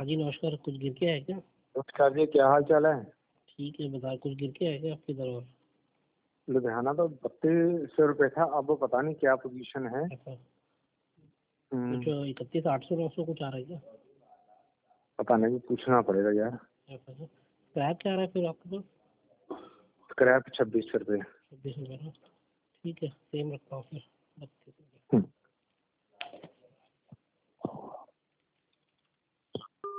जी नमस्कार। कुछ गिर के है क्या? नमस्कार जी, क्या हाल चाल है? ठीक है, बाजार कुछ गिर के है क्या आपकी तरफ? लुधियाना तो 3200 रुपये था, अब पता नहीं क्या पोजीशन है। ऐसा कुछ 31,800 900 कुछ आ रहा है क्या? पता नहीं, पूछना पड़ेगा यार। ऐसा है। स्क्रैप क्या आ रहा है फिर आपके पास? स्क्रैप 2600 रुपये। 26 रुपये ना। ठीक है, सेम रखता हूँ फिर 32 रुपये।